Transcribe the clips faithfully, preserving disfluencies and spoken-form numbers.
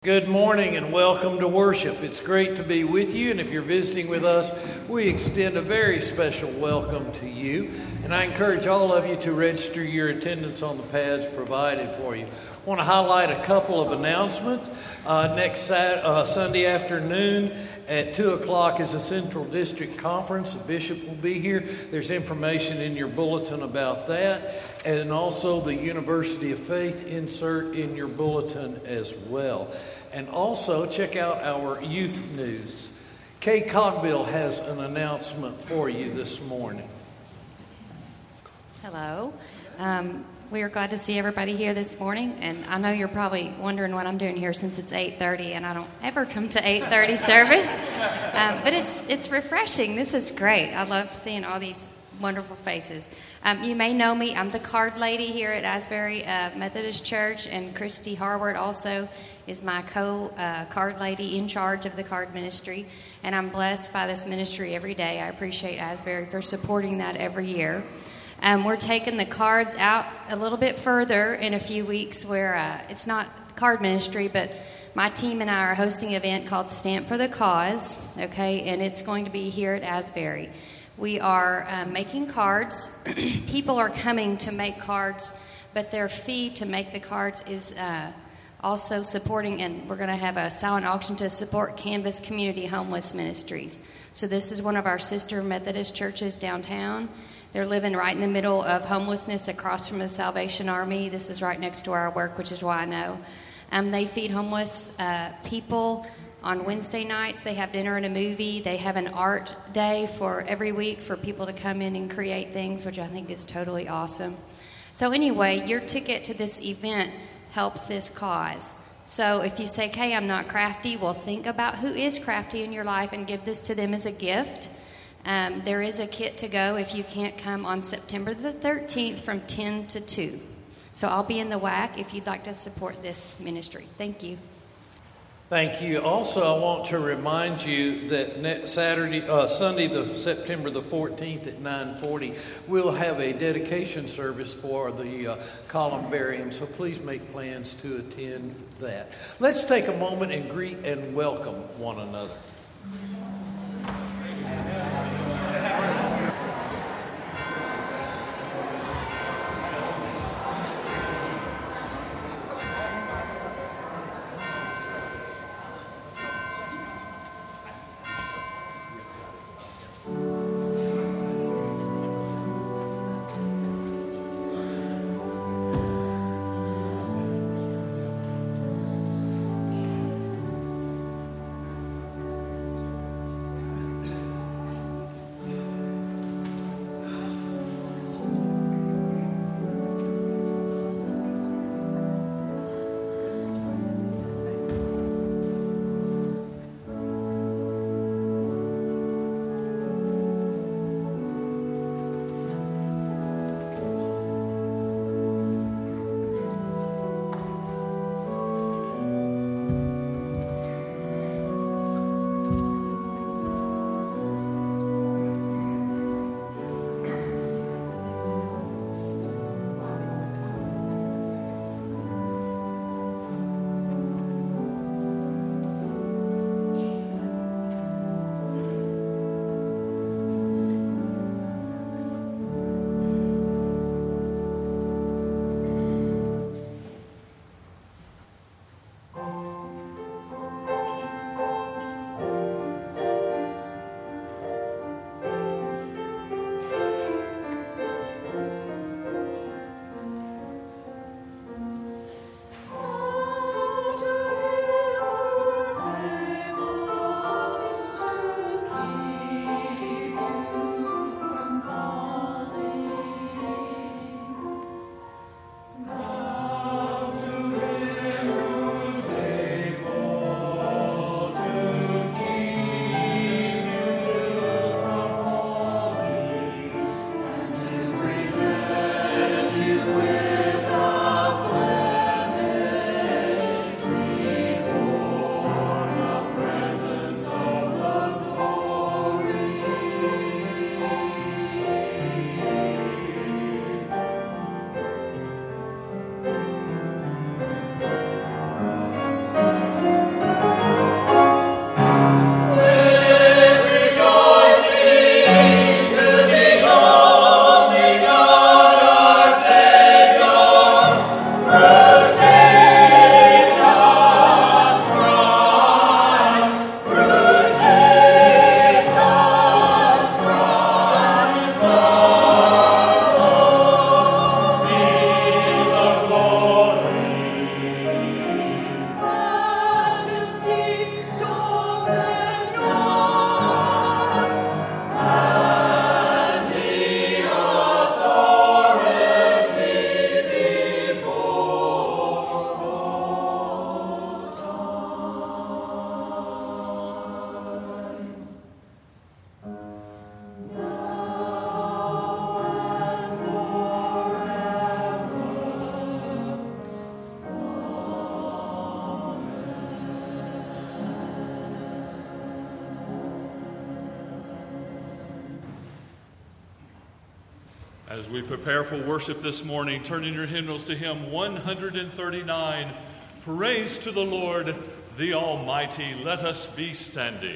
Good morning and welcome to worship. It's great to be with you, and if you're visiting with us, we extend a very special welcome to you. And I encourage all of you to register your attendance on the pads provided for you. I want to highlight a couple of announcements. Uh, next Sat- uh, Sunday afternoon at two o'clock is the Central District Conference. The bishop will be here. There's information in your bulletin about that. And also the University of Faith insert in your bulletin as well. And also check out our youth news. Kay Cogbill has an announcement for you this morning. Hello. Um, we are glad to see everybody here this morning. And I know you're probably wondering what I'm doing here since it's eight thirty and I don't ever come to eight thirty service. Um, but it's it's refreshing. This is great. I love seeing all these wonderful faces. Um, you may know me. I'm the card lady here at Asbury uh, Methodist Church, and Christy Harward also is my co-card uh, lady in charge of the card ministry. And I'm blessed by this ministry every day. I appreciate Asbury for supporting that every year. Um, we're taking the cards out a little bit further in a few weeks where uh, it's not card ministry, but my team and I are hosting an event called Stamp for the Cause, okay, and it's going to be here at Asbury. We are um, making cards. People are coming to make cards, but their fee to make the cards is uh, also supporting, and we're going to have a silent auction to support Canvas Community Homeless Ministries. So this is one of our sister Methodist churches downtown. They're living right in the middle of homelessness across from the Salvation Army. This is right next to our work, which is why I know. Um, they feed homeless uh, people on Wednesday nights. They have dinner and a movie. They have an art day for every week for people to come in and create things, which I think is totally awesome. So anyway, your ticket to this event helps this cause. So if you say, "Kay, I'm not crafty," well, think about who is crafty in your life and give this to them as a gift. Um, there is a kit to go if you can't come on September the thirteenth from ten to two. So I'll be in the W A C if you'd like to support this ministry. Thank you. Thank you. Also, I want to remind you that next Saturday, uh, Sunday, the September the fourteenth at nine forty, we'll have a dedication service for the uh, columbarium. So please make plans to attend that. Let's take a moment and greet and welcome one another. As we prepare for worship this morning, turn in your hymnals to hymn one thirty-nine, Praise to the Lord, the Almighty. Let us be standing.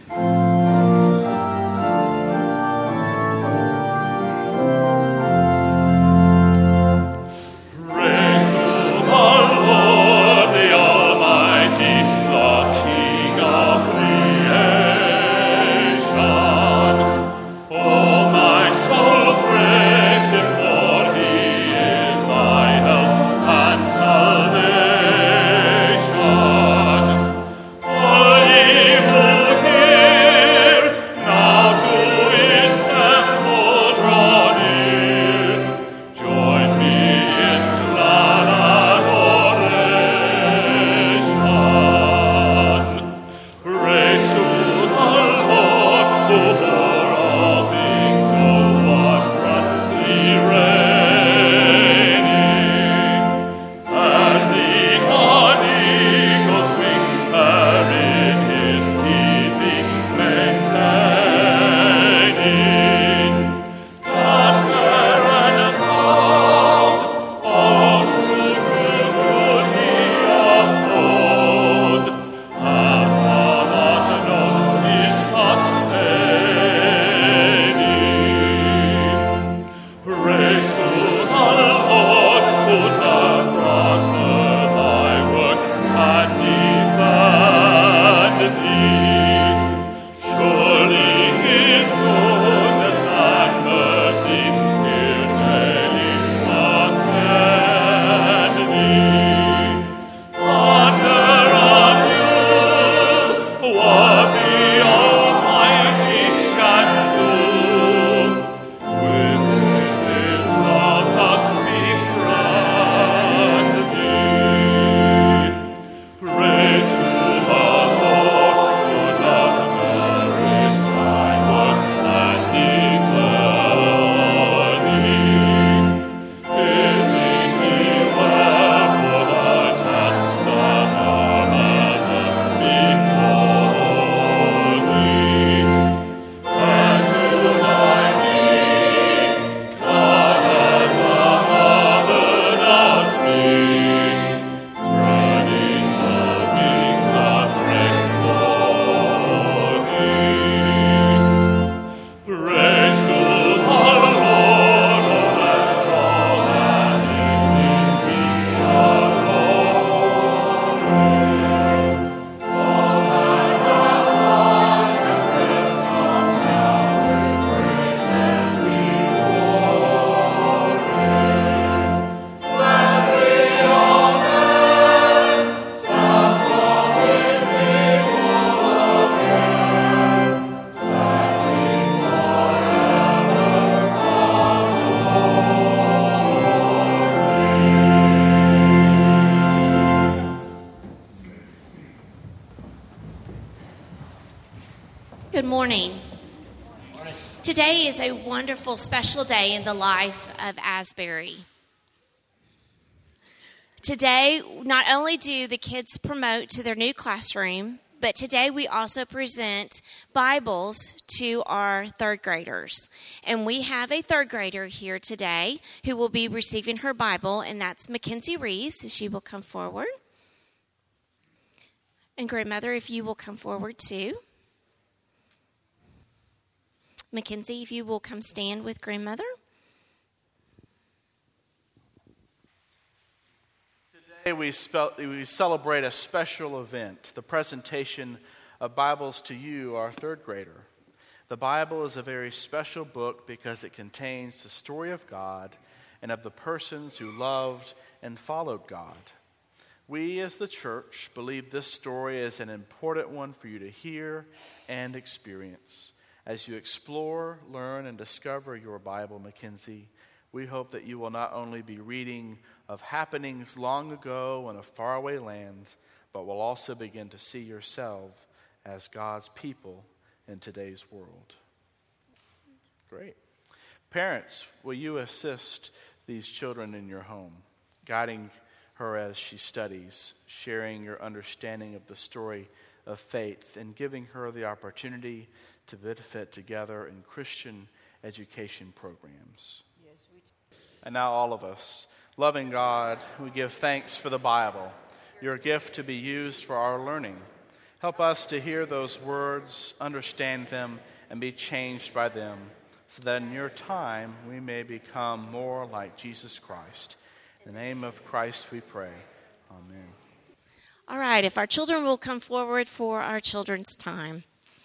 Good morning. Morning. Today is a wonderful, special day in the life of Asbury. Today, not only do the kids promote to their new classroom, but today we also present Bibles to our third graders. And we have a third grader here today who will be receiving her Bible, and that's Mackenzie Reeves. So she will come forward. And grandmother, if you will come forward too. Mackenzie, if you will come stand with grandmother. Today we, spe- we celebrate a special event, the presentation of Bibles to you, our third grader. The Bible is a very special book because it contains the story of God and of the persons who loved and followed God. We as the church believe this story is an important one for you to hear and experience. As you explore, learn, and discover your Bible, Mackenzie, we hope that you will not only be reading of happenings long ago in a faraway land, but will also begin to see yourself as God's people in today's world. Great. Parents, will you assist these children in your home, guiding her as she studies, sharing your understanding of the story of faith, and giving her the opportunity to benefit together in Christian education programs? Yes, And now all of us, loving God, we give thanks for the Bible, your gift to be used for our learning. Help us to hear those words, understand them, and be changed by them, so that in your time we may become more like Jesus Christ. In the name of Christ we pray. Amen. All right, if our children will come forward for our children's time.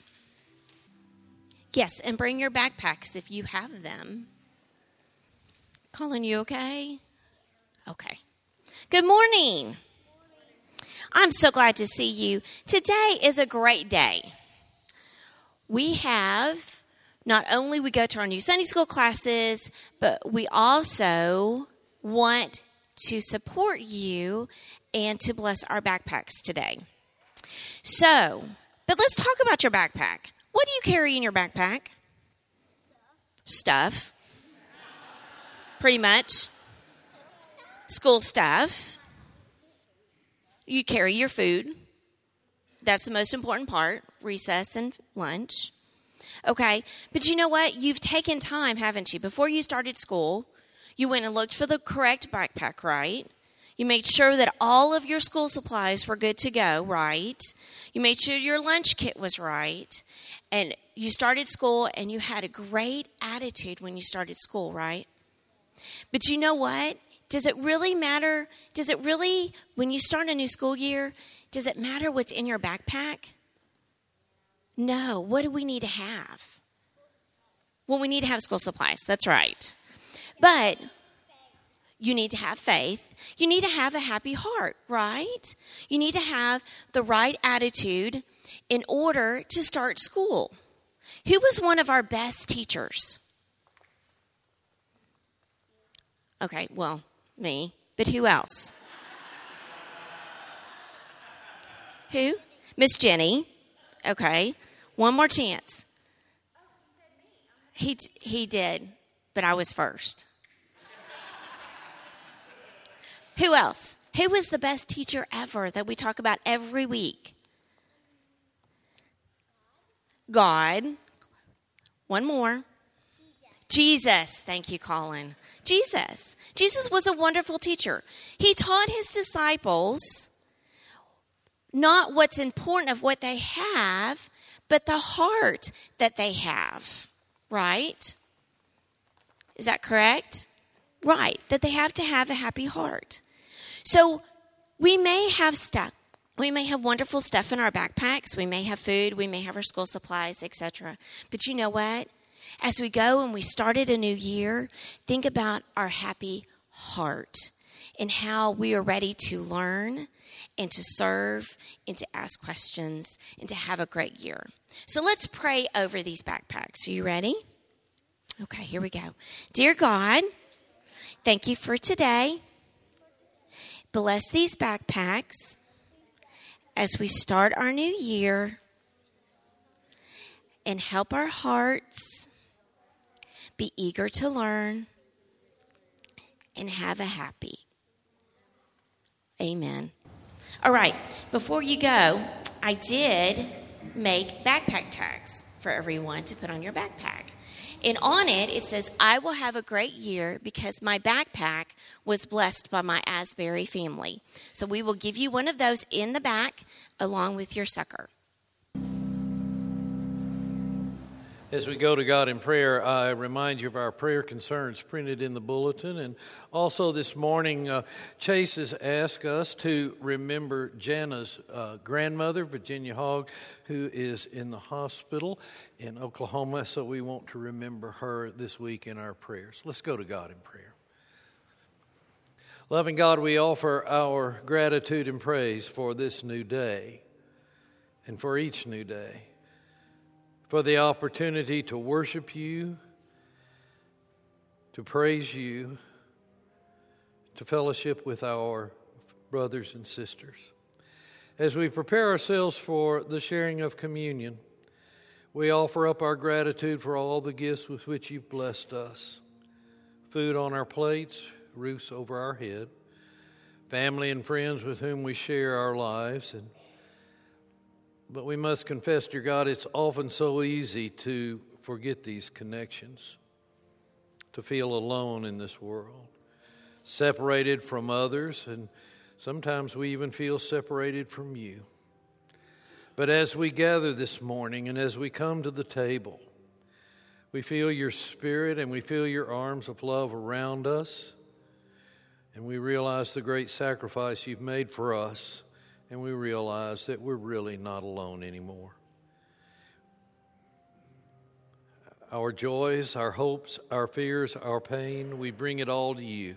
Yes, and bring your backpacks if you have them. Colin, you okay? Okay. Good morning. I'm so glad to see you. Today is a great day. We have, not only we go to our new Sunday school classes, but we also want to support you and to bless our backpacks today. So, but let's talk about your backpack. What do you carry in your backpack? Stuff. Stuff. Pretty much. School stuff. You carry your food. That's the most important part, recess and lunch. Okay, but you know what? You've taken time, haven't you? Before you started school, you went and looked for the correct backpack, right? You made sure that all of your school supplies were good to go, right? You made sure your lunch kit was right. And you started school and you had a great attitude when you started school, right? But you know what? Does it really matter? Does it really, when you start a new school year, does it matter what's in your backpack? No. What do we need to have? Well, we need to have school supplies. That's right. But you need to have faith. You need to have a happy heart, right? You need to have the right attitude in order to start school. Who was one of our best teachers? Okay, well, me. But who else? Who? Miss Jenny. Okay. One more chance. He he did, but I was first. Who else? Who was the best teacher ever that we talk about every week? God. One more. Jesus. Thank you, Colin. Jesus. Jesus was a wonderful teacher. He taught his disciples not what's important of what they have, but the heart that they have, right? Is that correct? Right, that they have to have a happy heart. So we may have stuff. We may have wonderful stuff in our backpacks. We may have food. We may have our school supplies, et cetera. But you know what? As we go and we started a new year, think about our happy heart and how we are ready to learn and to serve and to ask questions and to have a great year. So let's pray over these backpacks. Are you ready? Okay, here we go. Dear God, thank you for today. Bless these backpacks as we start our new year, and help our hearts be eager to learn and have a happy. Amen. All right, before you go, I did make backpack tags for everyone to put on your backpack. And on it, it says, I will have a great year because my backpack was blessed by my Asbury family. So we will give you one of those in the back along with your sucker. As we go to God in prayer, I remind you of our prayer concerns printed in the bulletin. And also this morning, uh, Chase has asked us to remember Jana's uh, grandmother, Virginia Hogg, who is in the hospital in Oklahoma. So we want to remember her this week in our prayers. Let's go to God in prayer. Loving God, we offer our gratitude and praise for this new day and for each new day, for the opportunity to worship you, to praise you, to fellowship with our brothers and sisters. As we prepare ourselves for the sharing of communion, we offer up our gratitude for all the gifts with which you've blessed us. Food on our plates, roofs over our head, family and friends with whom we share our lives. And But we must confess, dear God, it's often so easy to forget these connections. to feel alone in this world, separated from others, and sometimes we even feel separated from you. But as we gather this morning and as we come to the table, we feel your Spirit and we feel your arms of love around us, and we realize the great sacrifice you've made for us, and we realize that we're really not alone anymore. Our joys, our hopes, our fears, our pain, we bring it all to you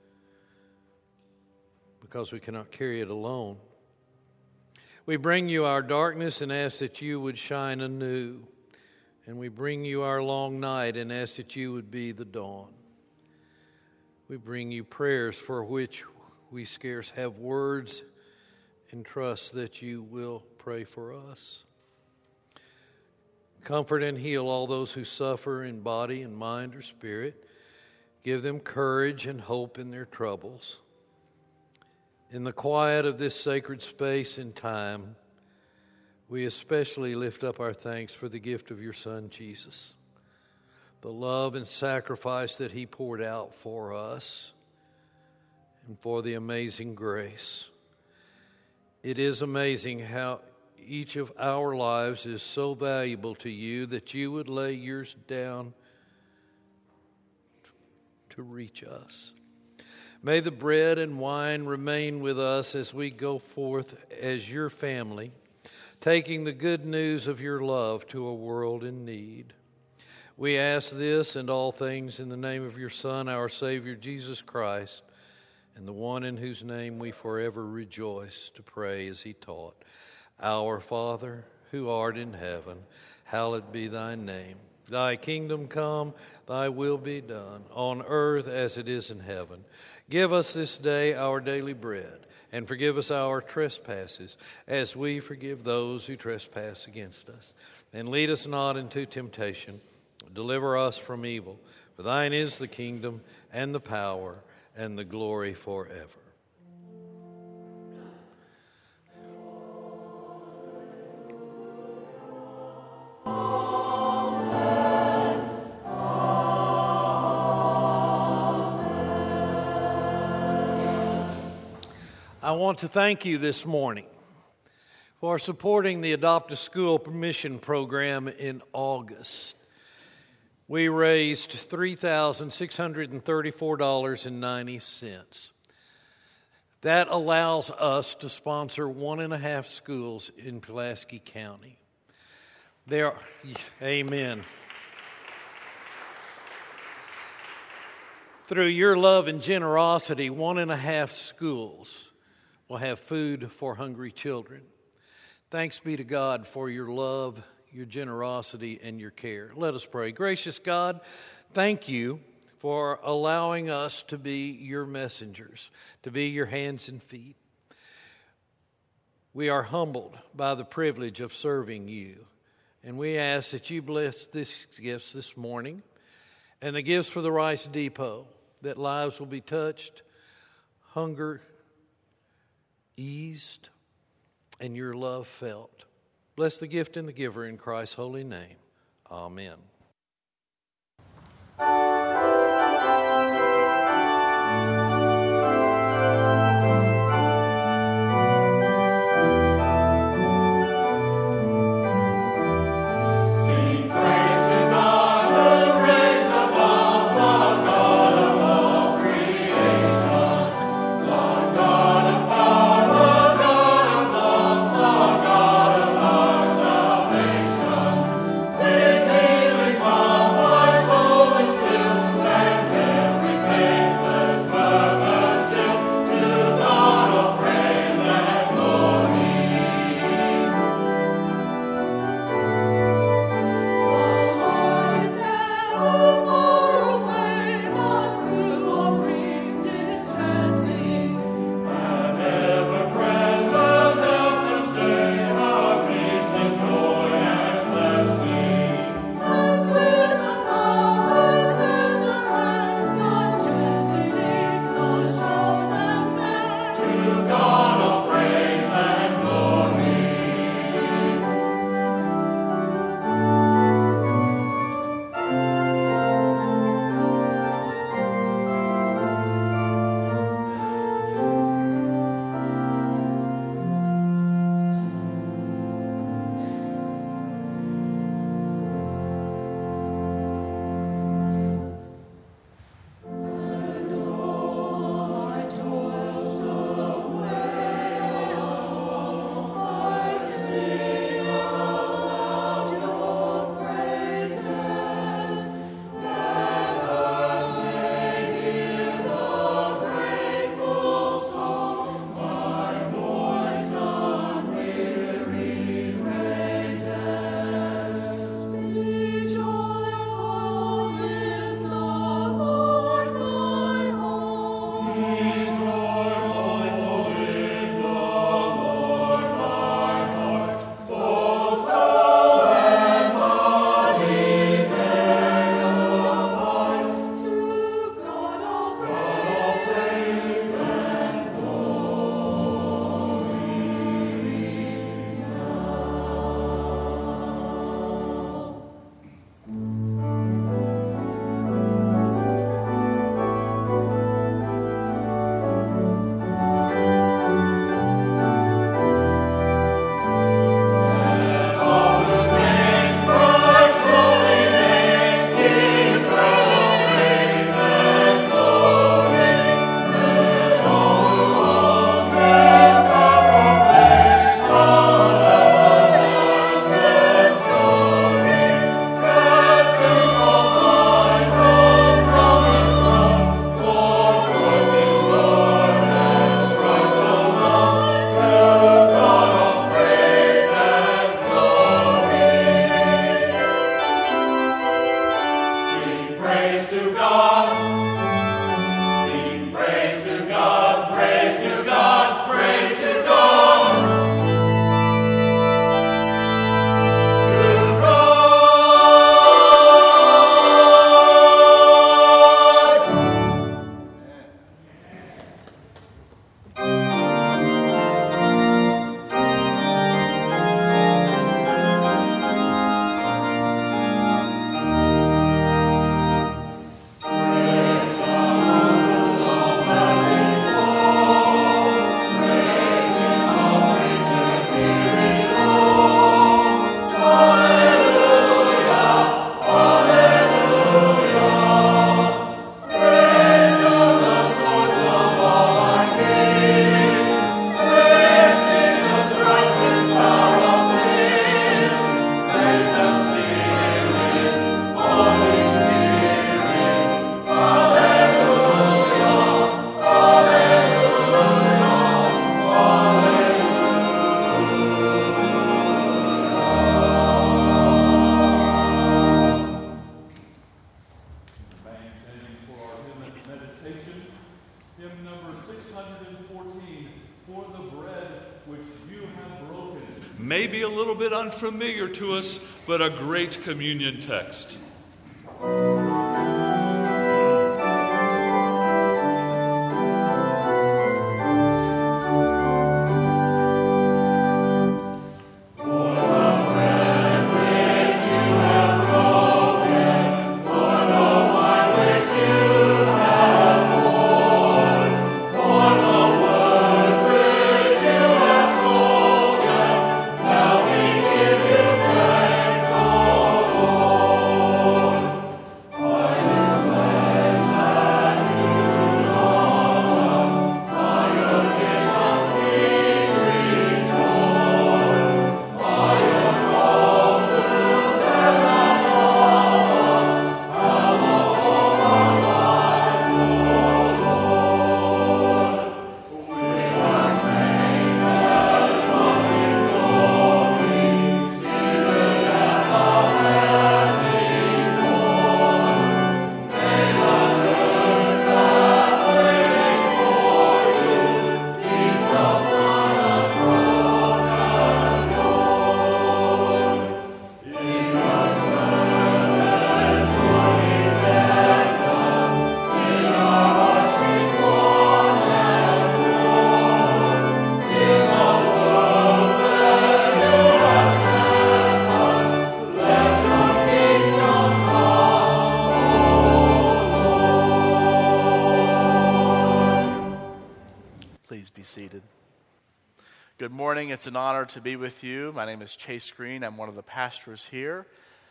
because we cannot carry it alone. We bring you our darkness and ask that you would shine anew. And we bring you our long night and ask that you would be the dawn. We bring you prayers for which we scarce have words and trust that you will pray for us. Comfort and heal all those who suffer in body and mind or spirit. Give them courage and hope in their troubles. In the quiet of this sacred space and time, we especially lift up our thanks for the gift of your Son, Jesus, the love and sacrifice that he poured out for us, and for the amazing grace. It is amazing how each of our lives is so valuable to you that you would lay yours down to reach us. May the bread and wine remain with us as we go forth as your family, taking the good news of your love to a world in need. We ask this and all things in the name of your Son, our Savior, Jesus Christ, and the one in whose name we forever rejoice to pray as he taught. Our Father, who art in heaven, hallowed be thy name. Thy kingdom come, thy will be done, on earth as it is in heaven. Give us this day our daily bread, and forgive us our trespasses, as we forgive those who trespass against us. And lead us not into temptation, deliver us from evil. For thine is the kingdom, and the power, and the glory forever. I want to thank you this morning for supporting the Adopt a School Mission Program in August. We raised three thousand six hundred thirty-four dollars and ninety cents. That allows us to sponsor one and a half schools in Pulaski County. There, are, amen. Through your love and generosity, one and a half schools will have food for hungry children. Thanks be to God for your love, your generosity, and your care. Let us pray. Gracious God, thank you for allowing us to be your messengers, to be your hands and feet. We are humbled by the privilege of serving you, and we ask that you bless these gifts this morning and the gifts for the Rice Depot, that lives will be touched, hunger eased, and your love felt. Bless the gift and the giver in Christ's holy name. Amen. Still may be a little bit unfamiliar to us, but a great communion text. It's an honor to be with you. My name is Chase Green. I'm one of the pastors here.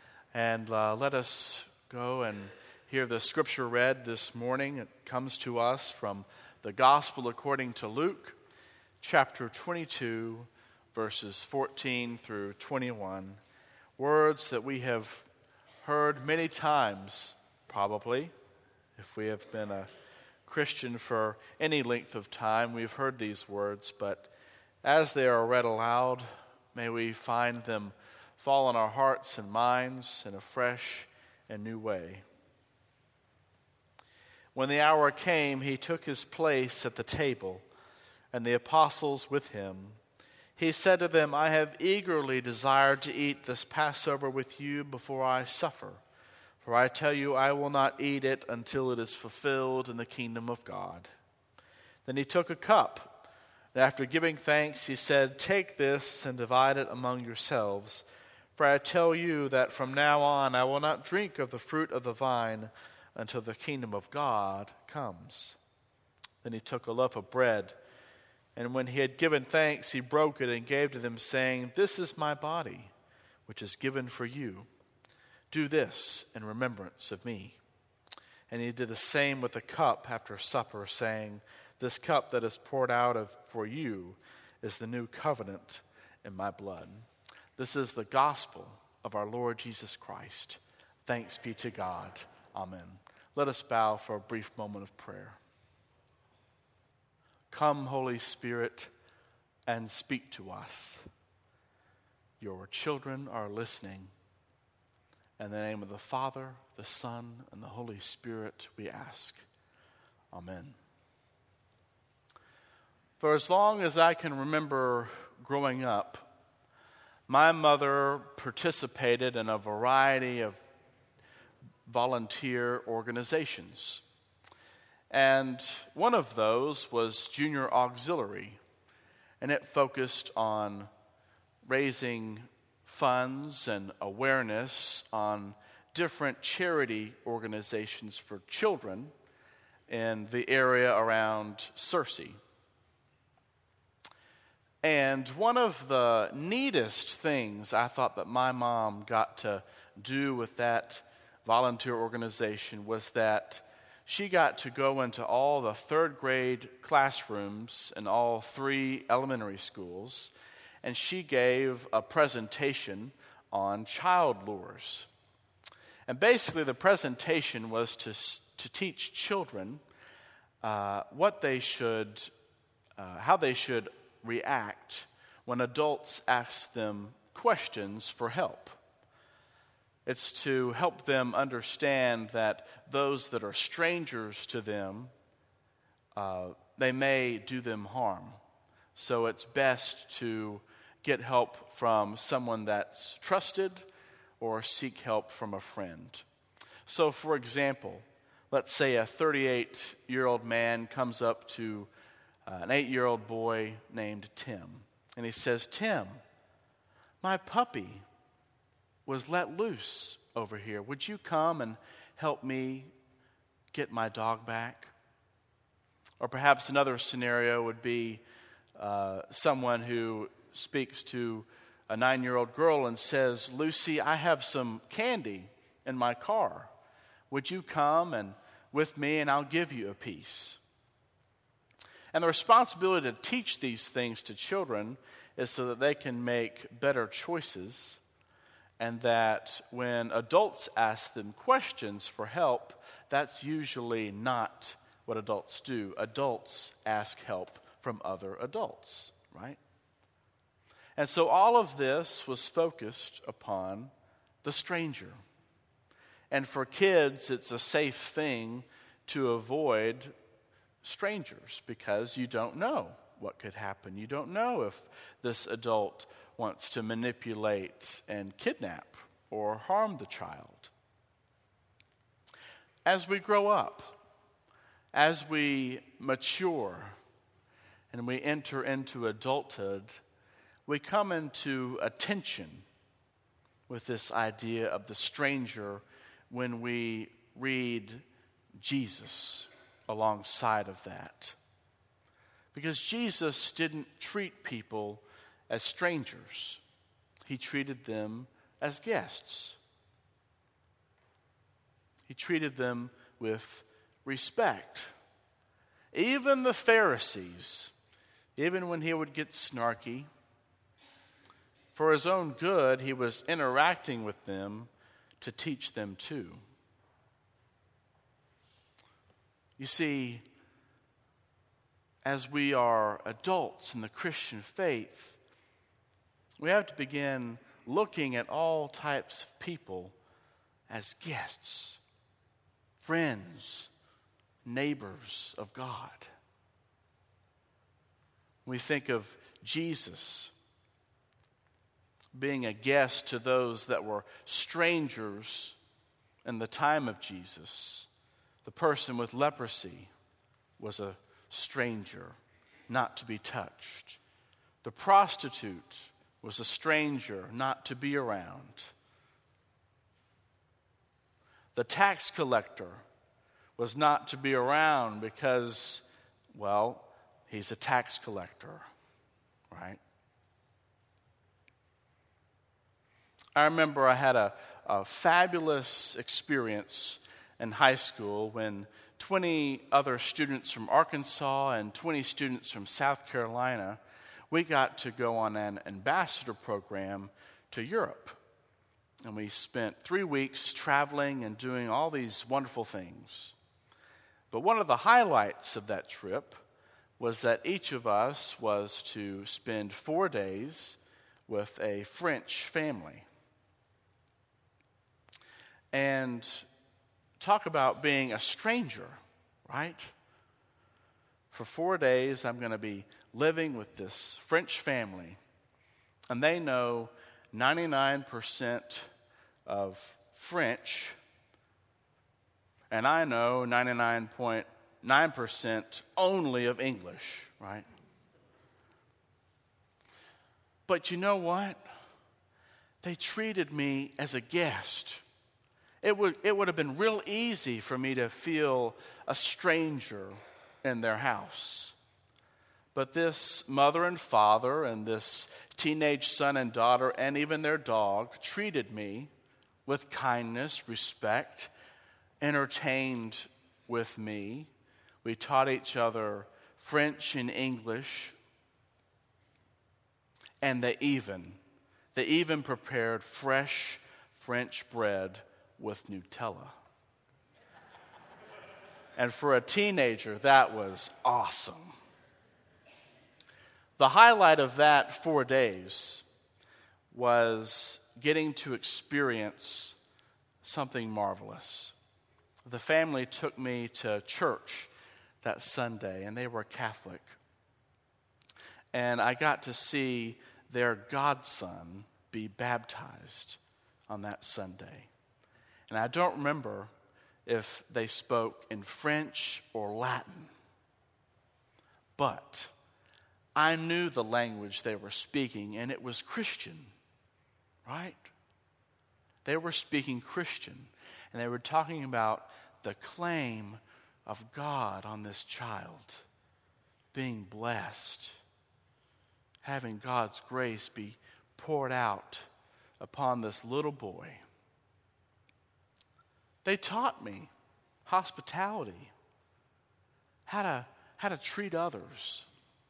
And uh, let us go and hear the scripture read this morning. It comes to us from the Gospel according to Luke, chapter twenty-two, verses fourteen through twenty-one. Words that we have heard many times, probably, if we have been a Christian for any length of time. We've heard these words, but as they are read aloud, may we find them fall on our hearts and minds in a fresh and new way. When the hour came, he took his place at the table, and the apostles with him. He said to them, I have eagerly desired to eat this Passover with you before I suffer. For I tell you, I will not eat it until it is fulfilled in the kingdom of God. Then he took a cup. After giving thanks, he said, Take this and divide it among yourselves. For I tell you that from now on I will not drink of the fruit of the vine until the kingdom of God comes. Then he took a loaf of bread, and when he had given thanks, he broke it and gave to them, saying, This is my body, which is given for you. Do this in remembrance of me. And he did the same with the cup after supper, saying, This cup that is poured out of for you is the new covenant in my blood. This is the gospel of our Lord Jesus Christ. Thanks be to God. Amen. Let us bow for a brief moment of prayer. Come, Holy Spirit, and speak to us. Your children are listening. In the name of the Father, the Son, and the Holy Spirit, we ask. Amen. For as long as I can remember growing up, my mother participated in a variety of volunteer organizations. And one of those was Junior Auxiliary, and it focused on raising funds and awareness on different charity organizations for children in the area around Searcy. And one of the neatest things I thought that my mom got to do with that volunteer organization was that she got to go into all the third grade classrooms in all three elementary schools, and she gave a presentation on child lures. And basically the presentation was to, to teach children uh, what they should, uh, how they should react when adults ask them questions for help. It's to help them understand that those that are strangers to them, uh, they may do them harm. So it's best to get help from someone that's trusted or seek help from a friend. So, for example, let's say a thirty-eight-year-old man comes up to uh, an eight-year-old boy named Tim, and he says, "Tim, my puppy was let loose over here. Would you come and help me get my dog back?" Or perhaps another scenario would be uh, someone who speaks to a nine-year-old girl and says, "Lucy, I have some candy in my car. Would you come and with me and I'll give you a piece?" And the responsibility to teach these things to children is so that they can make better choices, and that when adults ask them questions for help, that's usually not what adults do. Adults ask help from other adults, right? And so all of this was focused upon the stranger. And for kids, it's a safe thing to avoid strangers because you don't know what could happen. You don't know if this adult wants to manipulate and kidnap or harm the child. As we grow up, as we mature, and we enter into adulthood, we come into a tension with this idea of the stranger when we read Jesus alongside of that. Because Jesus didn't treat people as strangers. He treated them as guests. He treated them with respect. Even the Pharisees, even when he would get snarky, for his own good, he was interacting with them to teach them too. You see, as we are adults in the Christian faith, we have to begin looking at all types of people as guests, friends, neighbors of God. We think of Jesus being a guest to those that were strangers in the time of Jesus. The person with leprosy was a stranger, not to be touched. The prostitute was a stranger, not to be around. The tax collector was not to be around because, well, he's a tax collector, right? I remember I had a, a fabulous experience in high school when twenty other students from Arkansas and twenty students from South Carolina, we got to go on an ambassador program to Europe. And we spent three weeks traveling and doing all these wonderful things. But one of the highlights of that trip was that each of us was to spend four days with a French family. And talk about being a stranger, right? For four days, I'm going to be living with this French family, and they know ninety-nine percent of French, and I know ninety-nine point nine percent only of English, right? But you know what? They treated me as a guest. It would, it would have been real easy for me to feel a stranger in their house. But this mother and father and this teenage son and daughter and even their dog treated me with kindness, respect, entertained with me. We taught each other French and English. And they even, they even prepared fresh French bread with Nutella. And for a teenager, that was awesome. The highlight of that four days was getting to experience something marvelous. The family took me to church that Sunday, and they were Catholic. And I got to see their godson be baptized on that Sunday. And I don't remember if they spoke in French or Latin, but I knew the language they were speaking, and it was Christian, right? They were speaking Christian, and they were talking about the claim of God on this child, being blessed, having God's grace be poured out upon this little boy. They taught me hospitality, how to, how to treat others.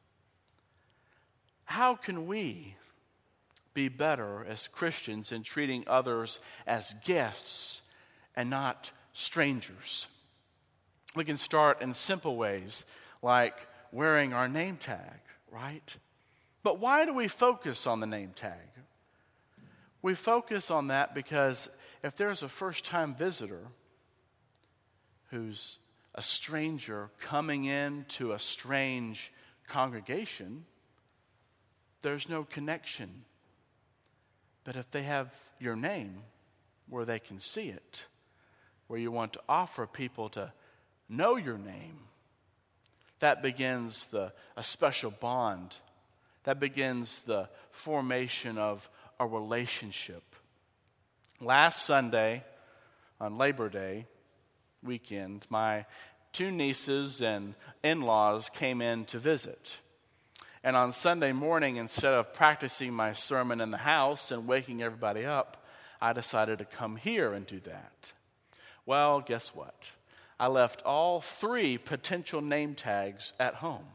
How can we be better as Christians in treating others as guests and not strangers? We can start in simple ways like wearing our name tag, right? But why do we focus on the name tag? We focus on that because if there's a first-time visitor who's a stranger coming into a strange congregation, there's no connection. But if they have your name where they can see it, where you want to offer people to know your name, that begins the a special bond. That begins the formation of a relationship. Last Sunday, on Labor Day weekend, my two nieces and in-laws came in to visit. And on Sunday morning, instead of practicing my sermon in the house and waking everybody up, I decided to come here and do that. Well, guess what? I left all three potential name tags at home.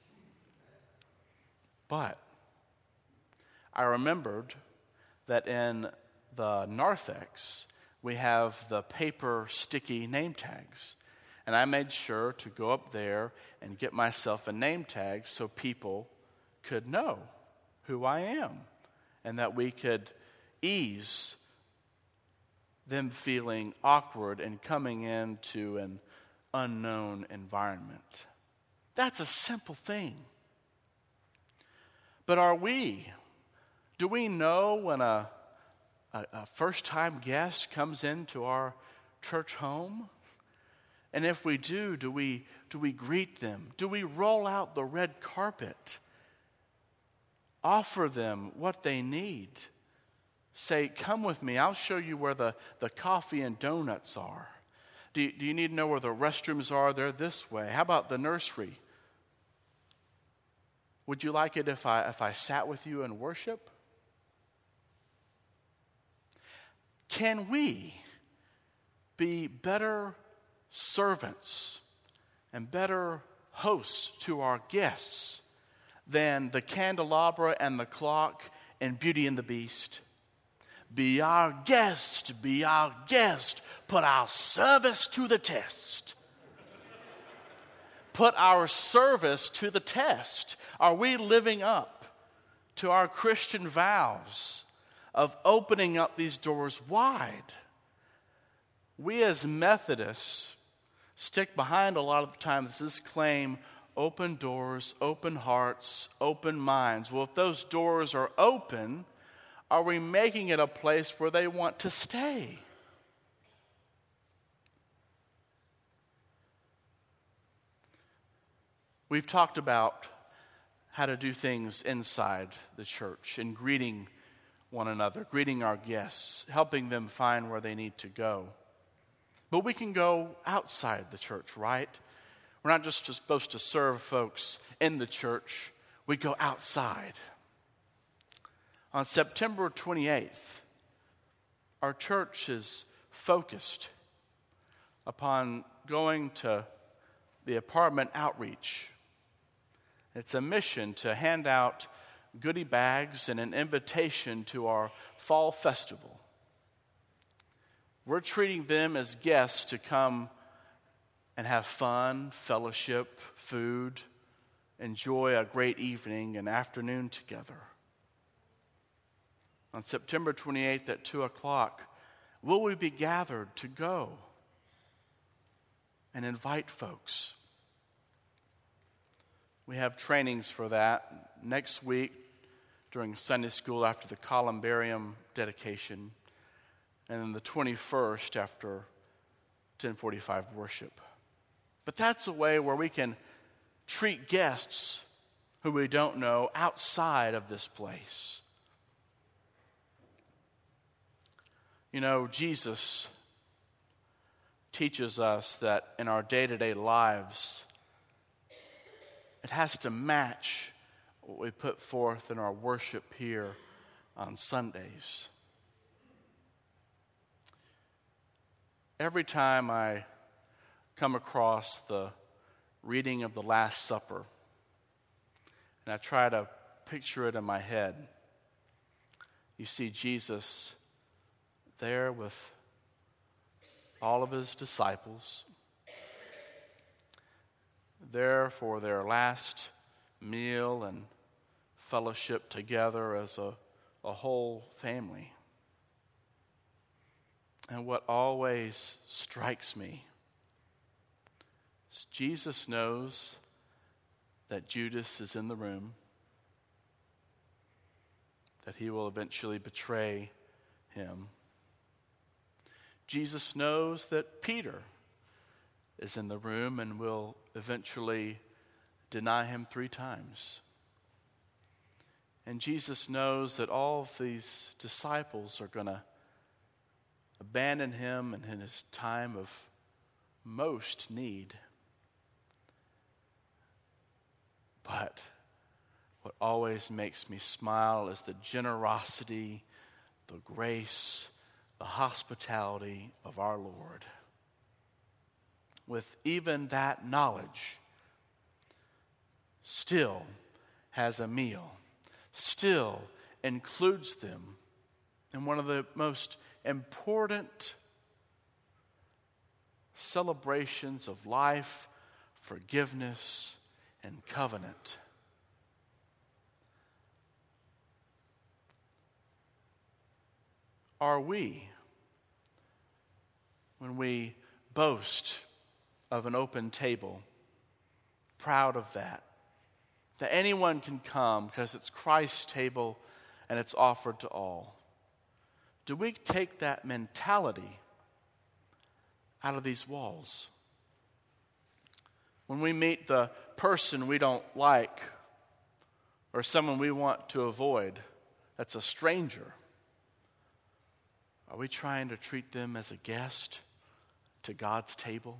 But I remembered that in the narthex, we have the paper sticky name tags. And I made sure to go up there and get myself a name tag so people could know who I am and that we could ease them feeling awkward and coming into an unknown environment. That's a simple thing. But are we, do we know when a, a, a first-time guest comes into our church home? And if we do, do we, do we greet them? Do we roll out the red carpet? Offer them what they need? Say, come with me, I'll show you where the, the coffee and donuts are. Do you, do you need to know where the restrooms are? They're this way. How about the nursery? Would you like it if I if I sat with you and worship? Can we be better servants and better hosts to our guests than the candelabra and the clock in Beauty and the Beast? Be our guest, be our guest, put our service to the test. Put our service to the test. Are we living up to our Christian vows of opening up these doors wide? We as Methodists stick behind a lot of the time this claim, open doors, open hearts, open minds. Well, if those doors are open, are we making it a place where they want to stay? We've talked about how to do things inside the church and greeting one another, greeting our guests, helping them find where they need to go. But we can go outside the church, right? We're not just supposed to serve folks in the church. We go outside. On September twenty-eighth, our church is focused upon going to the apartment outreach. It's a mission to hand out goodie bags and an invitation to our fall festival. We're treating them as guests to come and have fun, fellowship, food, enjoy a great evening and afternoon together. On September twenty-eighth at two o'clock, will we be gathered to go and invite folks? We have trainings for that. Next week, during Sunday school after the columbarium dedication, and then the twenty-first after ten forty-five worship. But that's a way where we can treat guests who we don't know outside of this place. You know, Jesus teaches us that in our day-to-day lives, it has to match what we put forth in our worship here on Sundays. Every time I come across the reading of the Last Supper, and I try to picture it in my head, you see Jesus there with all of his disciples, there for their last meal and fellowship together as a, a whole family. And what always strikes me is Jesus knows that Judas is in the room, that he will eventually betray him. Jesus knows that Peter is in the room and will eventually deny him three times. And Jesus knows that all of these disciples are going to abandon him in his time of most need. But what always makes me smile is the generosity, the grace, the hospitality of our Lord. With even that knowledge, still has a meal, still includes them in one of the most important celebrations of life, forgiveness, and covenant. Are we, when we boast of an open table, proud of that? That anyone can come because it's Christ's table and it's offered to all. Do we take that mentality out of these walls? When we meet the person we don't like or someone we want to avoid that's a stranger, are we trying to treat them as a guest to God's table?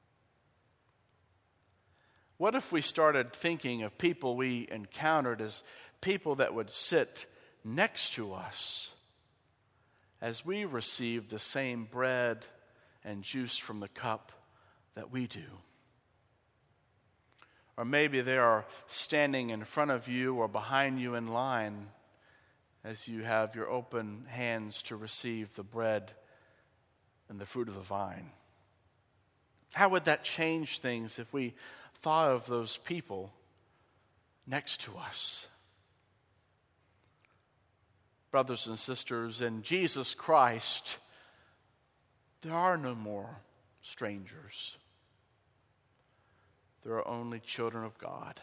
What if we started thinking of people we encountered as people that would sit next to us as we receive the same bread and juice from the cup that we do? Or maybe they are standing in front of you or behind you in line as you have your open hands to receive the bread and the fruit of the vine. How would that change things if we thought of those people next to us? Brothers and sisters, in Jesus Christ, there are no more strangers. There are only children of God.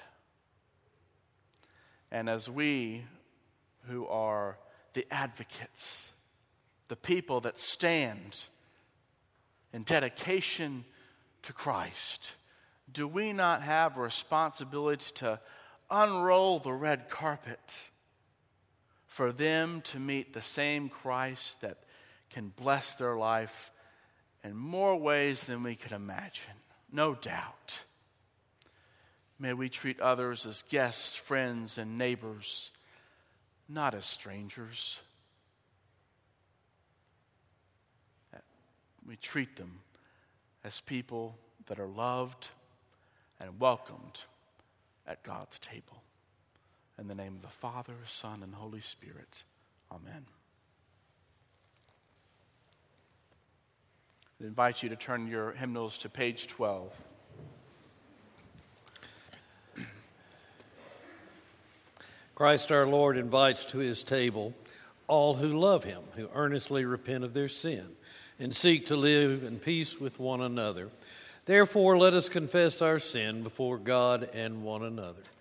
And as we who are the advocates, the people that stand in dedication to Christ, do we not have a responsibility to unroll the red carpet for them to meet the same Christ that can bless their life in more ways than we could imagine? No doubt. May we treat others as guests, friends, and neighbors, not as strangers. We treat them as people that are loved and welcomed at God's table. In the name of the Father, Son, and Holy Spirit. Amen. I invite you to turn your hymnals to page twelve. Christ our Lord invites to his table all who love him, who earnestly repent of their sin, and seek to live in peace with one another. Therefore, let us confess our sin before God and one another.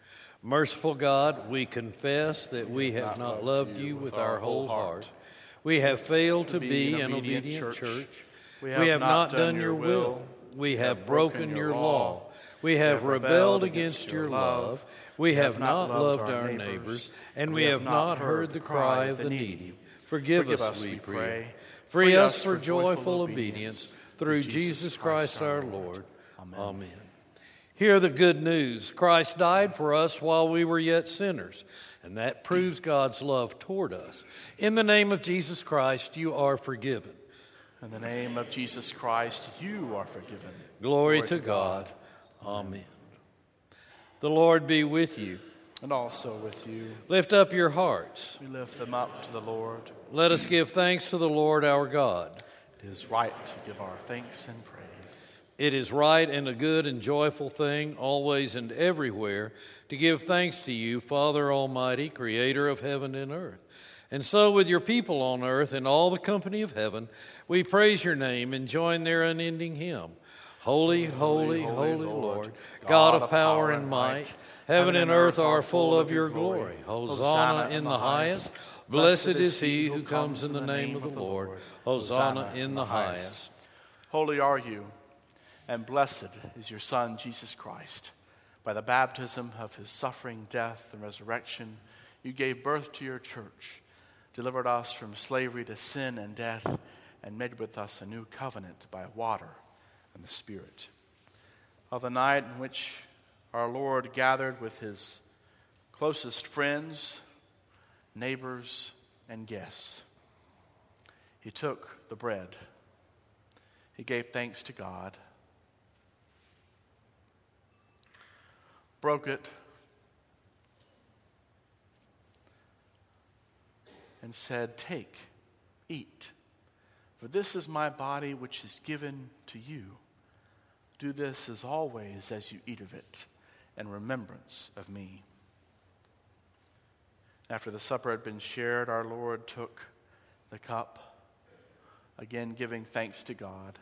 Merciful God, we confess that we have not loved you with our whole heart. We have failed to be an obedient church. We have not done your will. We have broken your law. We have rebelled against your love. We have not loved our neighbors, and we have not heard the cry of the needy. Forgive us, we pray. Free us for joyful obedience through Jesus Christ our Lord. Amen. Hear the good news. Christ died for us while we were yet sinners, and that proves God's love toward us. In the name of Jesus Christ, you are forgiven. In the name of Jesus Christ, you are forgiven. Glory, Glory to, to God. God. Amen. The Lord be with you. And also with you. Lift up your hearts. We lift them up to the Lord. Let us give thanks to the Lord our God. It is right to give our thanks and praise. It is right and a good and joyful thing, always and everywhere, to give thanks to you, Father Almighty, Creator of heaven and earth. And so with your people on earth and all the company of heaven, we praise your name and join their unending hymn. Holy, holy, holy, holy Lord, God of power and might, heaven and earth are full of your glory. Hosanna in the highest. Blessed is he who comes in the name of the Lord. Hosanna in the highest. Holy are you, and blessed is your Son, Jesus Christ. By the baptism of his suffering, death, and resurrection, you gave birth to your church, delivered us from slavery to sin and death, and made with us a new covenant by water and the Spirit. Of the night in which our Lord gathered with his closest friends, neighbors, and guests, he took the bread. He gave thanks to God, broke it, and said, "Take, eat, for this is my body which is given to you. Do this as always as you eat of it, in remembrance of me." After the supper had been shared, our Lord took the cup, again giving thanks to God.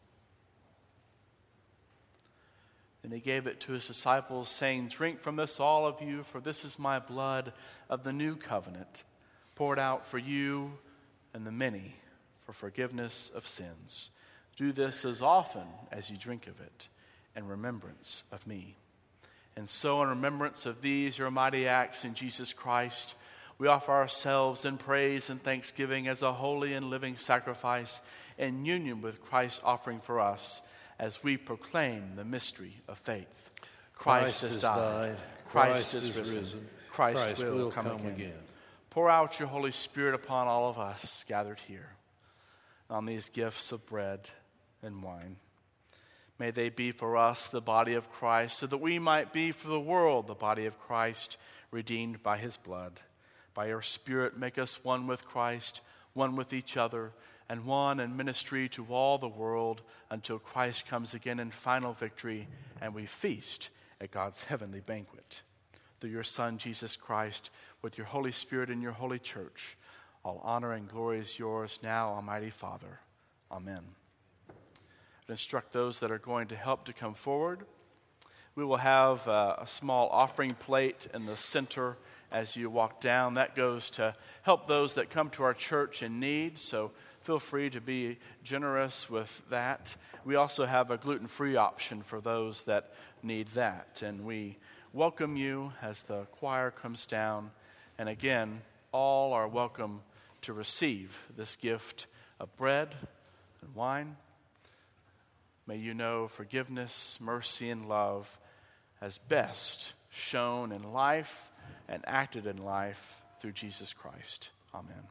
Then he gave it to his disciples, saying, "Drink from this, all of you, for this is my blood of the new covenant, poured out for you and the many for forgiveness of sins. Do this as often as you drink of it in remembrance of me." And so in remembrance of these, your mighty acts in Jesus Christ, we offer ourselves in praise and thanksgiving as a holy and living sacrifice in union with Christ's offering for us, as we proclaim the mystery of faith. Christ, Christ has died. died. Christ, Christ is risen. risen. Christ, Christ will, will come, come again. again. Pour out your Holy Spirit upon all of us gathered here, on these gifts of bread and wine. May they be for us the body of Christ, so that we might be for the world the body of Christ, redeemed by his blood. By your Spirit, make us one with Christ, one with each other, and one in ministry to all the world, until Christ comes again in final victory and we feast at God's heavenly banquet. Through your Son, Jesus Christ, with your Holy Spirit and your holy church, all honor and glory is yours now, Almighty Father. Amen. I instruct those that are going to help to come forward. We will have uh, a small offering plate in the center as you walk down. That goes to help those that come to our church in need, so feel free to be generous with that. We also have a gluten-free option for those that need that. And we welcome you as the choir comes down. And again, all are welcome to receive this gift of bread and wine. May you know forgiveness, mercy, and love as best shown in life and acted in life through Jesus Christ. Amen.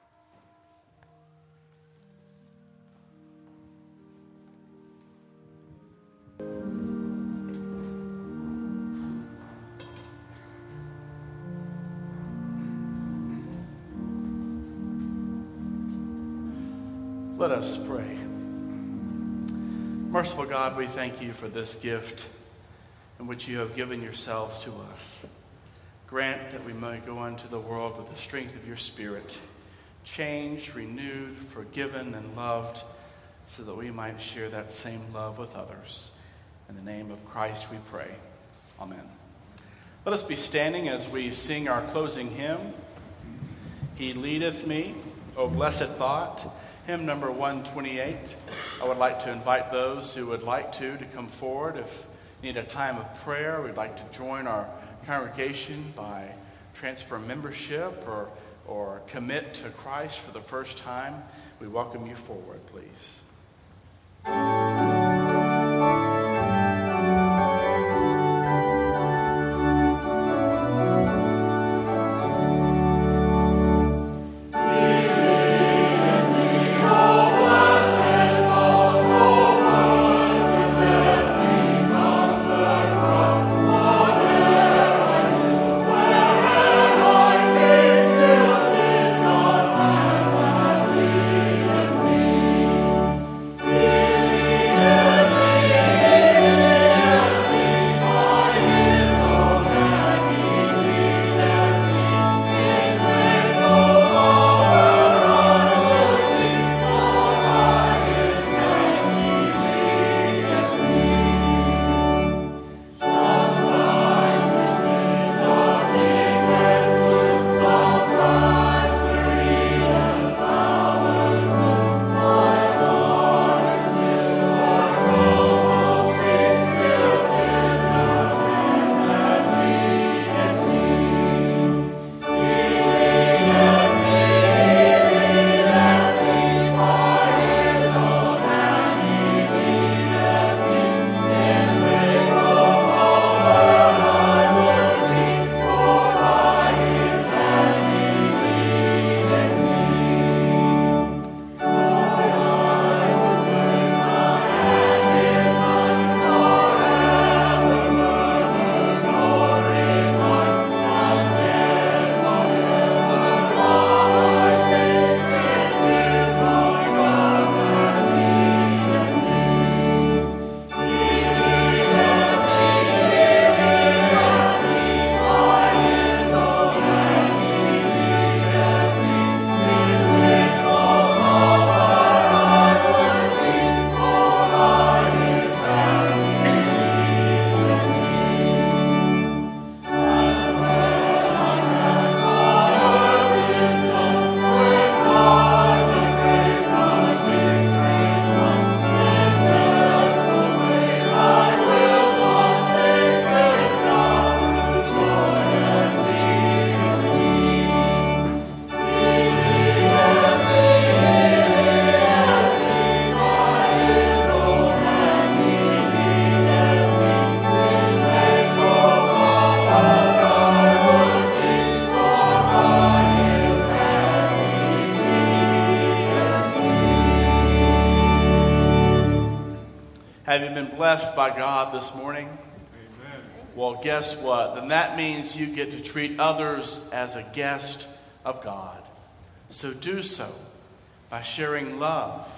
Let us pray. Merciful God, we thank you for this gift in which you have given yourselves to us. Grant that we may go into the world with the strength of your Spirit, changed, renewed, forgiven, and loved, so that we might share that same love with others. In the name of Christ we pray. Amen. Let us be standing as we sing our closing hymn, He Leadeth Me, O Blessed Thought, hymn number one twenty-eight. I would like to invite those who would like to to come forward. If you need a time of prayer, we'd like to join our congregation by transfer membership or, or commit to Christ for the first time. We welcome you forward, please. Have you been blessed by God this morning? Amen. Well, guess what? Then that means you get to treat others as a guest of God. So do so by sharing love,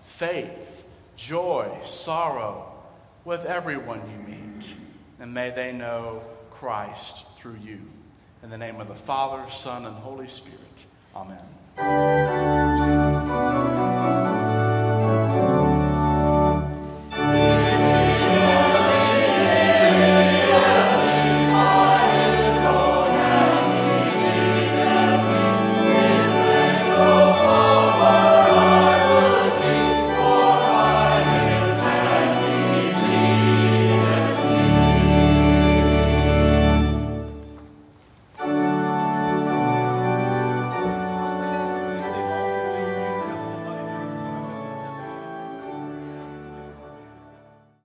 faith, joy, sorrow with everyone you meet. And may they know Christ through you. In the name of the Father, Son, and Holy Spirit. Amen.